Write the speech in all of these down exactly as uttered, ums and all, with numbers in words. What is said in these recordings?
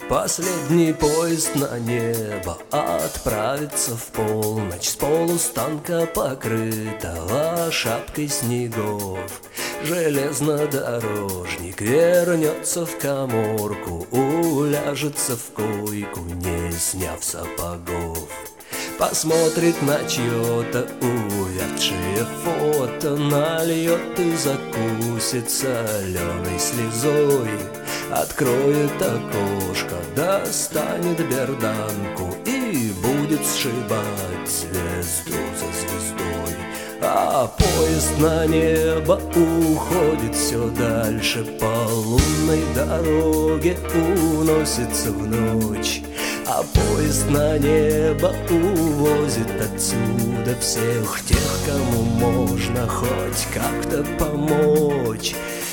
Последний поезд на небо отправится в полночь. С полустанка, покрытого шапкой снегов, железнодорожник вернется в каморку, уляжется в койку, не сняв сапогов. Посмотрит на чье-то увядшее фото, нальет и закусит соленой слезой. Откроет окошко, достанет берданку и будет сшибать звезду за звездой. А поезд на небо уходит все дальше, по лунной дороге уносится в ночь. А поезд на небо увозит отсюда всех тех, кому можно хоть как-то помочь.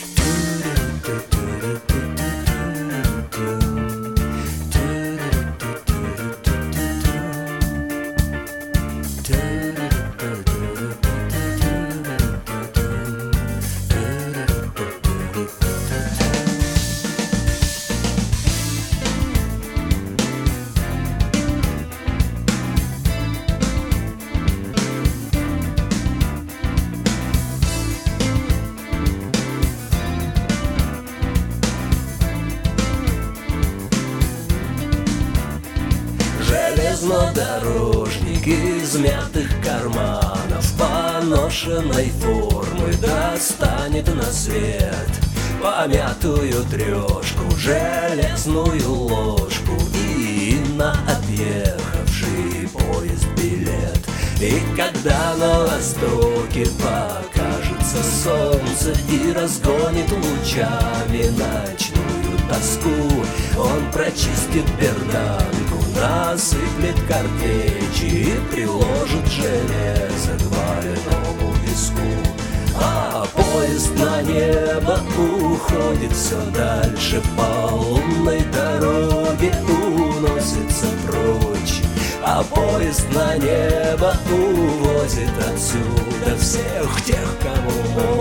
Железнодорожник из мятых карманов поношенной формы достанет на свет помятую трешку, железную ложку и на отъехавший поезд билет. И когда на востоке покажется солнце и разгонит лучами ночную тоску, он прочистит берданку, насыплет картечи и приложит железо к больному виску. А поезд на небо уходит все дальше, по лунной дороге уносится прочь. А поезд на небо увозит отсюда всех тех, кому можно